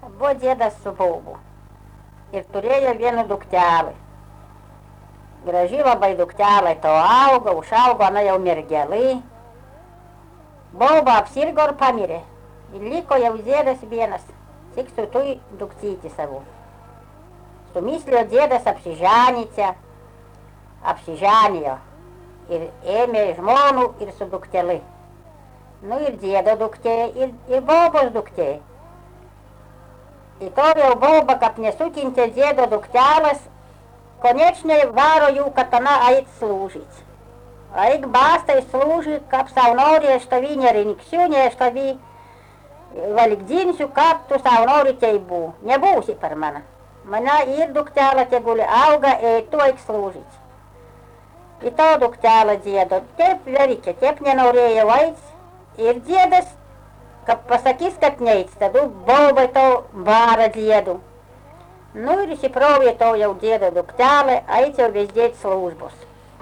Buvo dėdas su baubu ir turėjo vieną duktelį. Graži labai duktelė to augo, užaugo, na jau mergelai. Bauba apsirgo ir pamirė. Ir liko jau dėdas vienas, tik su tui duktyti savo. Sumislio dėdas apsiženijo ir ėmė žmonų ir su dukteli. Nu ir dėdo duktė, ir baubos duktė. I to jau bauba, kad nesukintė dėdo duktelas, konečnai varo jų, kad она ait служить. Aik bastai служить, kaip sau nori, aš tavį nerinksiu, ne aš tavį valgdinsiu, kaip tu sau nori teibu. Nebūsi par mane. Mane ir duktelė teguli auga, tu aik служить. I to duktelė dėdo, taip verikė, taip nenorėjo ait. Ir dėdas, kad pasakys, kad neits, tad baubai to vara dėdu. Nu ir įsiprovė to jau dėdo duktelė, ait jau vezdėt службos.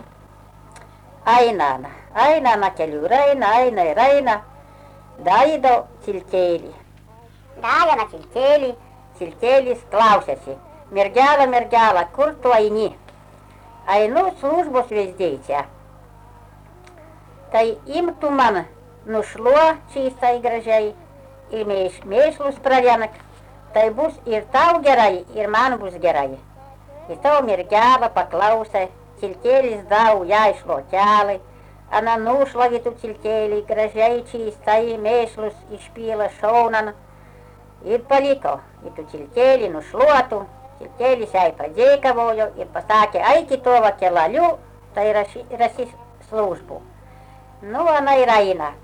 Aina na keliu, raina, daido ciltėlį. Daja na ciltėlį, ciltėlis klausėsi. Mergelė, kur tu eini? Einu службos vezdėti. Tai imtų man nušluo čistai gražiai ir mėšlus pravienok, tai bus ir tau gerai, ir man bus gerai. Ir tau mergelė paklausė, ciltėlis dau jai šluotelį, ana nušlavytų ciltėlį, gražiai čistai mėšlus išpila šaunan ir paliko. Ir tu ciltėlį nušluotų, ciltėlis jai padėkavojo ir pasakė, eik į tova kelaliu, tai rasi службу. Nu, ana ir eina.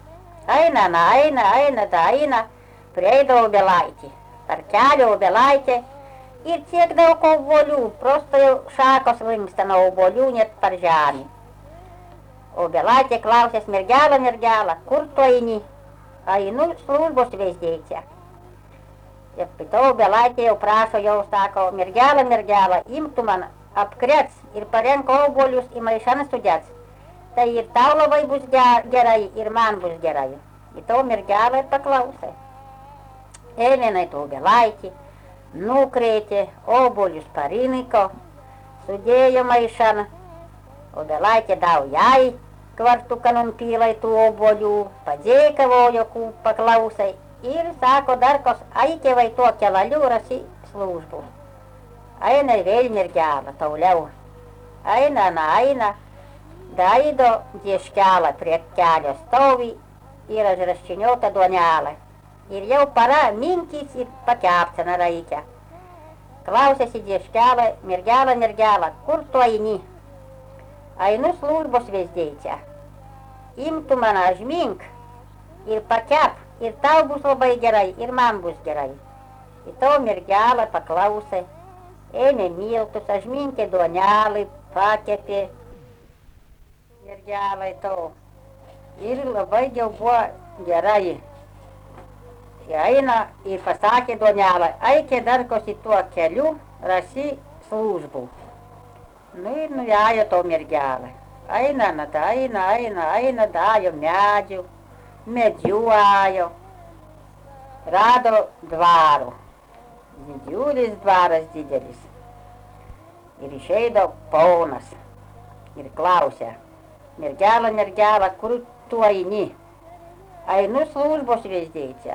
Eina, prieida obelaitį. Par kelią obelaitį ir tiek daug obolių, prosto jau šakos linksta nuo obolių net par žemį. Obelaitė klausės, mergelė, kur tu eini? Einu службos vezdėti. Ir pito obelaitė jau prašo, jau sako, mergelė, imtų man apkrets ir parenk obolius į maišan sudėts. Tai ir tau labai bus gerai, ir man bus gerai. Ir to mergelė paklausė. Ėmė to obelaitį, nukrėtė, obolius pariniko, sudėjo maišan. Obelaitė dau jai kvartuką nupylai tų obolių, padėkavojo, paklausė. Ir sako, darkos, eikė vai tuo kelaliu, rasi службу. Eina vėl mergelė, toliau. Eina. Daido dieškelą prie kelio stovi ir užraščiniota duonelė. Ir jau para minkys ir pakepsina reikia. Klausėsi dieškelą, mergelė, kur tu eini? Einu службos vezdėti. Imtų mane žmink ir pakep, ir tau bus labai gerai, ir man bus gerai. Ir to mergelė paklausė, ėmė miltus, žminkė duonelį, pakepė. Mergelė to. Ir labai jau buvo gerai. Eina ir pasakė duonelė, eikė darkosi tuo keliu, rasi службу. Nu ir nuėjo to mergelė. Eina, dajo medžiuojo. Rado dvaru. Didžiulis dvaras didelis. Ir išeido ponas. Ir klausė. Mergelė, kur tu eini? Einu службos vezdėti.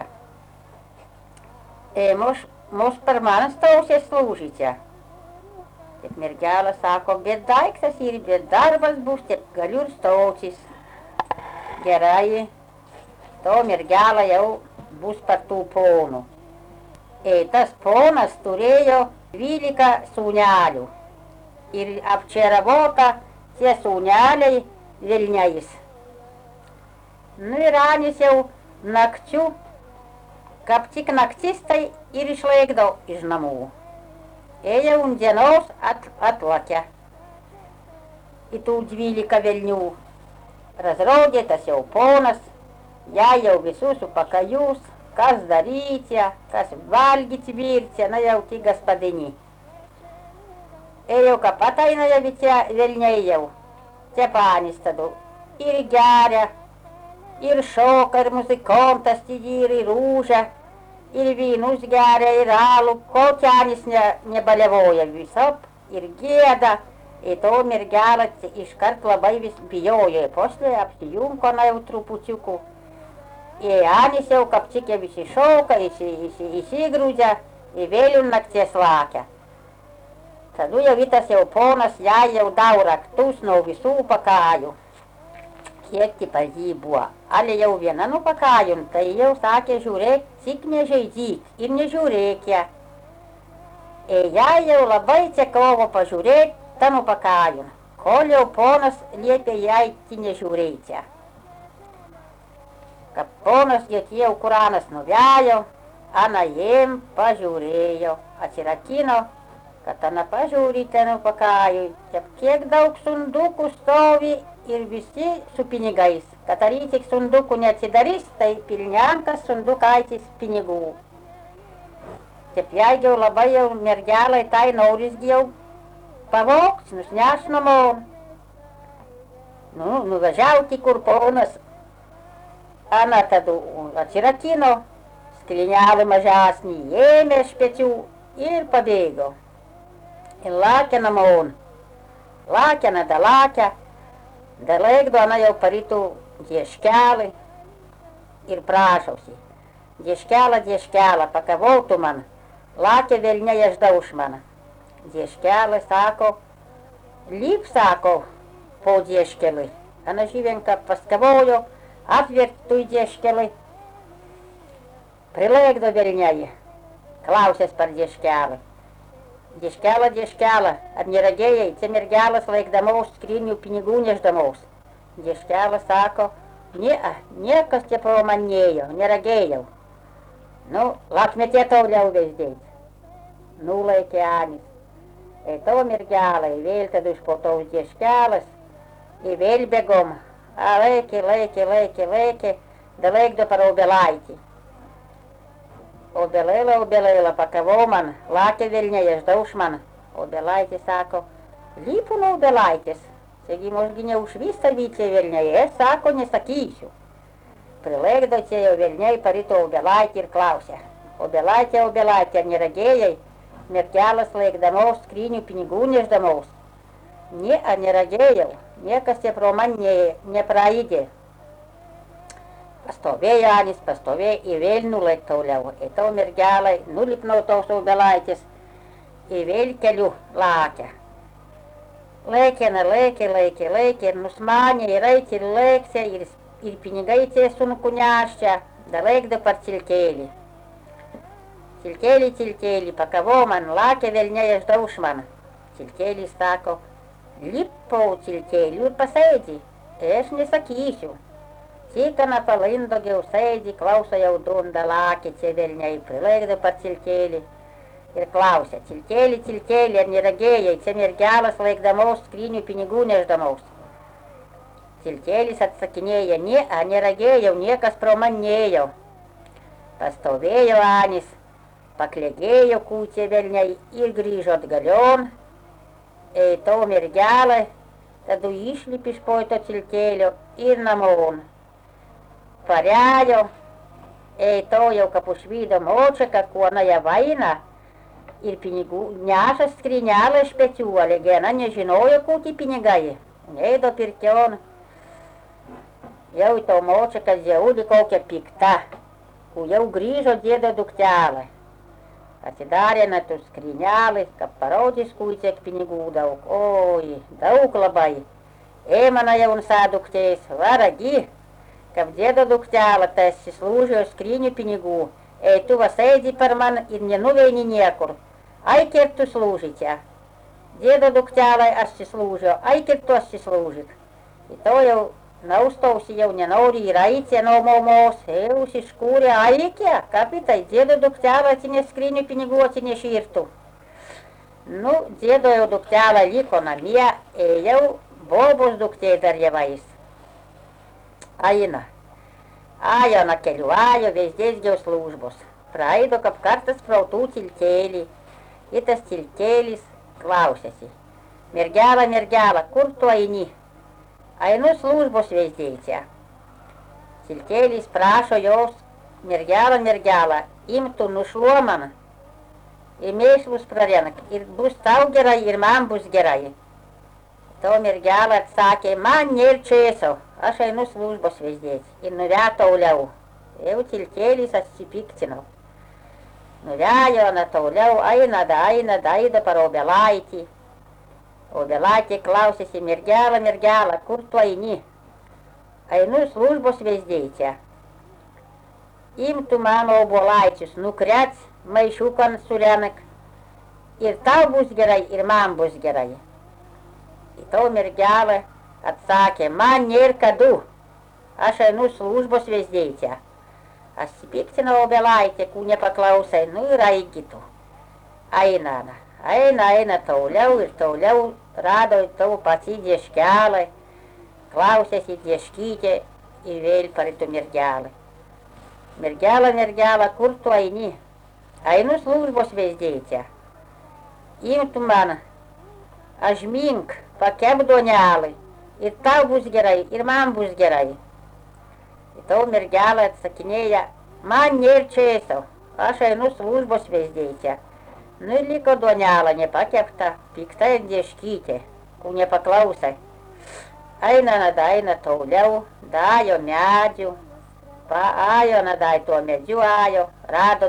Mus par man stausia служите. Taip mergelė sako, bet daiktas ir bet darbas bus, taip galiu ir stausis. Gerai, to mergelė jau bus par tų ponų. Tas ponas turėjo 12 sūnelių. Ir apčeravota tie sūneliai Vilniais. Nu ir anis jau nakčių, kaip tik naktis, tai ir išlėkdavo iš namų. Ėjo un dienos atlakė į tų 12 velnių. Razrodė tas jau ponas, jai jau visus upakajus, kas daryti, kas valgyti virti, na jau tik gaspadini. Ėjo, kad ateina jau velniai jau. Stepanis tada ir geria, ir šoka, ir muzikantas ir rūžia, ir vynus geria, ir alų, ko ķēnis nebalevoja visap, ir gieda. Ir to mergelė iškart labai vis bijojo, posle apsijunko na jau trupučiuku. Ir Anis jau kaip tik visi šauka, įsigrūdžia, ir vėliau nakties lakia. Tad jau vitas jau ponas, jai jau dau raktus nuo visų pakājų. Kiek tik pas jį buvo. Ale jau viena nupakājum, tai jau sakė, žiūrėk, cik nežaidzyk ir nežiūrėk ją. Ir jai jau labai cekovo pažiūrėk tą nupakājum, kol jau ponas liepė jai nežiūrėti. Kad ponas jau kuranas nuvejo, ana jiem pažiūrėjo, atsirakino, kad ana pažiūri ten nupakājui, kiek daug sundukų stovi ir visi su pinigais. Kad arī tik sundukų neatsidarys, tai pilniankas sundukaitis pinigų. Taip jai jau labai jau mergelai tai noris jau pavogt, nusneš namo. Nuvažiauti, kur ponas. Ana tad atsirakino, sklinelį mažesnį ėmė iš pečių ir pabėgo. Ir lakė namon. Lakė, lakė. Dalėkdo ana jau parytų dieškelį ir prašausi. Dieškelą, pakavotų man. Lakė velnė ježdauš man. Dieškelį sako, lyp sako po dieškelį. Ana živenka paskavojo, apvertų į dieškelį. Prilėkdo velnėji, klausės par dieškelį. Dieškelą, ar neragėjai, čia mergelas laikdamos skrynių pinigų neždamos. Dieškelas sako, niekas čia pro man nėjo, neragėjau. Lakmetė toliau veždėti. Nulaikė Anis. Ir to mergelai vėl tad už po tos dieškelas ir vėl bėgom. Lēkė, da lēkdo par obelaitį. Obelēla, pakavo man, lakė velnė ježdauš man. Obelaitė sako, lipu nuo obelaitės. Segi, možgi ne už visą vyčia velnė, es sako, nesakysiu. Prilēkdo čia jau velnė parito obelaitį ir klausė. Obelaitė, ar neragėjai, mergelas laikdamos skrynių pinigų neždamos. Neragėjau, niekas čia pro man nepraeidė. Pastovėjo Anis, ir vėl nulaik toliau. Ir to mergelai nulipnau tos obelaitės ir vėl keliu lakė. Lēkė, ir nusmanė, ir eiti, ir lēkse, ir pinigai tie sunku neščia, da lēkdo par cilkėlį. Cilkėlį, pakavo man, lakė velnė ježdauš man. Cilkėlis sako, lip po cilkėlių ir pasėdi, aš nesakysiu. Cikana palindo jau sėdi, klauso jau dunda lakė čia velniai, prilėkdo par cilkėlį ir klausė, cilkėlį, ar neragėjai, čia mergelas laikdamos skrynių pinigų neždamos. Cilkėlis atsakinėja, neragėjau, niekas pro man nėjo. Pastovėjo Anis, paklėgėjo kūčia velniai ir grįžo atgalion. Ir to mergelai, tad išlip iš po to cilkėlio ir namon. Parėjo, to jau kaip užvydo močeka, ko ona ją vaina ir pinigų neša skrynelę iš pečių, ale gena nežinojo, kokie pinigai. Eido pirkion, jau to močeka žiaudi kokia pikta, ku jau grįžo dėdo duktelė. Atsidarė na tu skrynelį, kad parodys, kiek pinigų daug. Oi, daug labai. Ėmana jau sąduktės, varagi. Kad dėdo duktelė, tas slūžio skrynių pinigų. Tu vasėdi par man ir nenuveini niekur. Kiek tu slūžite. Dėdo duktelė aš slūžio, kiek tu aš slūžit. Ir to jau naustausi jau nenori ir aicė no momos. Užsiškūrė, kiek, kapitai, dėdo duktelė atsinė skrynių pinigų atsineširtų. Dėdo jau duktelė liko namie, jau bobos duktė dar javais. Aina keliuoja, veždės jau slūžbos. Praeido kaip kartas prautų cilkėlį. Ir tas cilkėlis klausėsi. Mergelė, kur tu eini? Einu slūžbos veždėti. Cilkėlis prašo jos, mergelė, imtu nušluomam, ir mėšlus prarenk, ir bus tau gerai, ir man bus gerai. To mergelė atsakė, man nėr čėso, aš einu slūžbos veždėti. Ir nuvejo toliau. Jau tiltėlis atsipiktinau. Nuvejo na toliau, eina da par obelaitį. Obelaitė klausėsi, mergelė, mergelė, kur tu eini? Einu slūžbos veždėti. Imtu mano obolaičius, nukrets, maišukan surenak. Ir tau bus gerai, ir man bus gerai. Į to mergelė atsakė, man nėr kadu, aš einu slūžbos veždėti. Atsipiktina obelaitė, kū nepaklausai, nu ir eikitu. Eina toliau ir toliau, rado tavo pati dieškelę, klausėsi dieškytė ir vėl paritu mergelę. Mergelė, kur tu eini? Einu slūžbos veždėti. Imtu man, ažmink, pakep duonelį, ir tau bus gerai, ir man bus gerai. Ir tau mergelė atsakinėja, man nėr čėso, aš einu slūžbos veždėti. Nu ir liko duonelė nepakepta, pikta ir dieškytė, kū nepaklausai. Eina toliau, dajo medžių, paėjo nadai tuo medžiu ajo, rado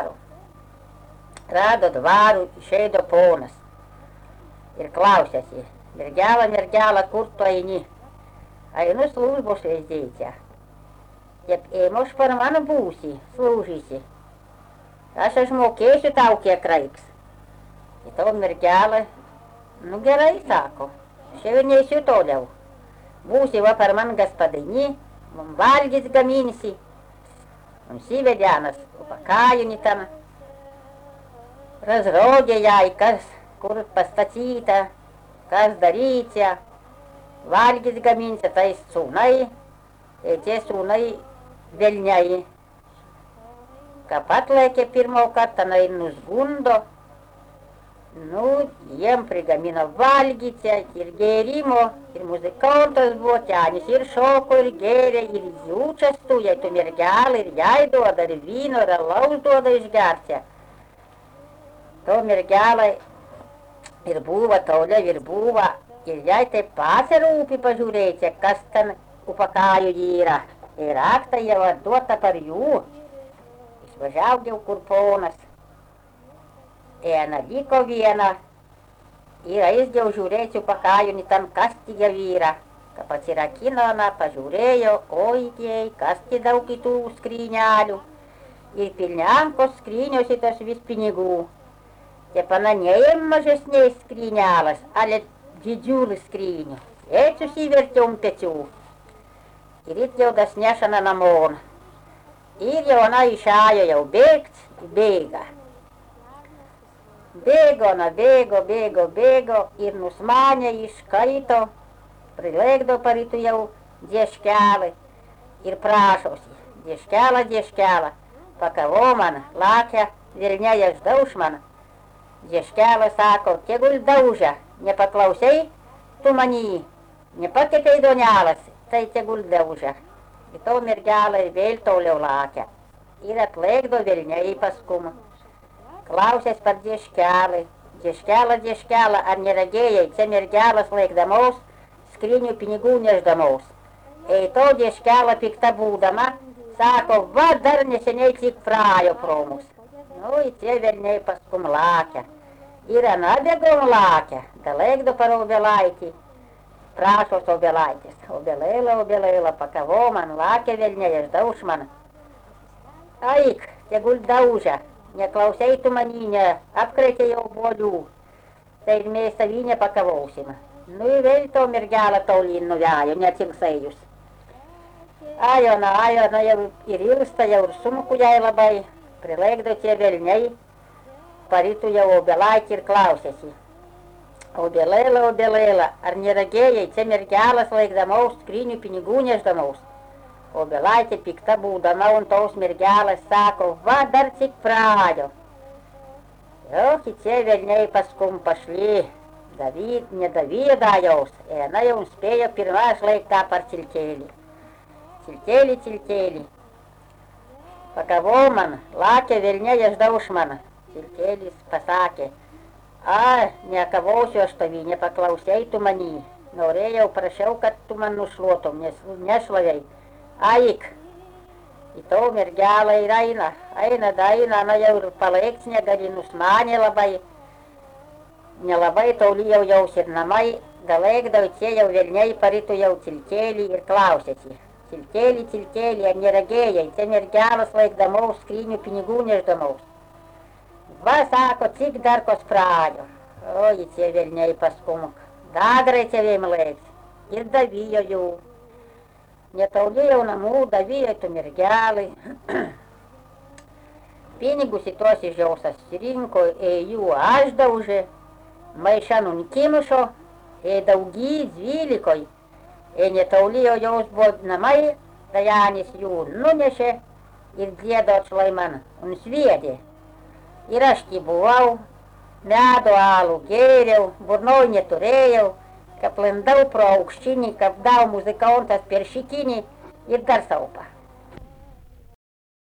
dvarų, išeido ponas. Ir klausėsi, mergelė, kur tu eini? Einu slūžbos veždėti. Jep ėmoš par manu būsi, slūžysi. Aš mokėsiu tau kiek reiks. Ir to mergelė, nu gerai, sako, šiandien neisiu toliau. Būsi va par man gaspadini, man valgys gaminsi. Un sivedė anas upakājuni tam. Razrodė jai, kas kur pastatyta, kas daryta. Valgys gaminsi, tai sūnai, ir tie sūnai velniai. Ką patlėkė pirmą kartą, tai nusgundo. Nu, jiem prigamino valgyti ir gėrimo, ir muzikantas buvo tenis, ir šoko, ir gėrė, ir jų čestuja, tu mergelė, ir jai duoda, ir vyno, ir alaus duoda išgerti. To mergelė ir buvo toliau, ir jai taip pasirūpi pažiūrėti, kas ten upakaju yra. Ir raktą jau duota par jų. Išvažiavo kur ponas. Ena liko viena, ir aizgiau žiūrėti upakajuni tam, kas tie vyra. Ka pasirakino, pažiūrėjo, oi jei, kas tie daug kitų skrynelių. Ir pilniankos skrynios tos vis pinigų. Tie pananėjim mažesnės skrynelės, ale didžiulis skrynių. Ir susivertė pečių. Ir it jau das nešana namon. Ir jau ona išėjo jau bėga. Bėgo ir nusmanė iškaito, prilegdo paritu jau dieškelį ir prašosi. Dieškelą, pakavo man, lakia, vilnėja išdauž man. Dieškelė sako, tegul daužia, nepaklausai tu manį, nepakepei duonelės, tai tegul daužia. Ir to mergelė vėl toliau lakia ir atlegdo vilnėj paskum. Klausės par dieškelį. Dieškelą, ar neragėjai, čia mergelas laikdamos, skrynių pinigų neždamos. Ei to dieškelą pikta būdama, sako, va dar neseniai tik prajo pro mus. Nu, į tie velniai paskum lakia. Ir ana bėgom lakia, da laikdo par obelaitį. Prašos obelaitės. Obelaila, pakavo man, lakia velniai, išdauž man. Aik, tegul daužia. Neklausai tu manį, apkretė jau obuolių, tai ir mes savį nepakavausim. Nu ir vėl to mergelę tolyn nuvejo, neatsingsaijus. Ajo jau ir ilsta, jau ir sunku jai labai, prilaikdo tie velniai, paritu jau obelaitį ir klausėsi. Obelaila, ar neragėjai, čia mergelas laikdamaus, skrynių pinigų neždamaus. Obelaitė pikta būdama, un tos mergelės sako, va dar tik prajo. Ох, и tie velniai paskum pašli, nedavėda jaus, ena jau spėjo pirma išlaikta par tiltelį. Tiltelį. Pakavo man, lakė velnėje ždauš man. Siltėlis pasakė, nekavosiu aš tavį, nepaklausei tu manį. Norėjau, prašiau, kad tu man nušluotum, nes nešlavei. Aik. Į to mergelą ir eina, na jau ir palikt negali, nusmanė labai. Nelabai toli jau jaus ir namai, galėkdavo čia jau velniai paritų jau Ciltėlį ir klausėsi. Ciltėlį, ar neragėjai, čia mergelas laikdamaus, skrynių pinigų neždamaus. Va, sako, cik dar ko sprāļu. Oi, tie velniai paskumuk. Dagrai teviem lēks. Ir davijo jų. Netoli jau namų, davijo tu mergelai. Pinigus į tos išžiausas rinko, jų aždaužė. Maišanu nikimušo, daugį 12. Netoli jau jaus buvo namai, da Jānis jų nunešė ir dziedots lai man un sviedė. Ir aš tī buvau, medu alų gėriau, burnoj neturėjau, kap lendau pro aukščinį, kap dau muzikantas per šikinį ir dar saupa.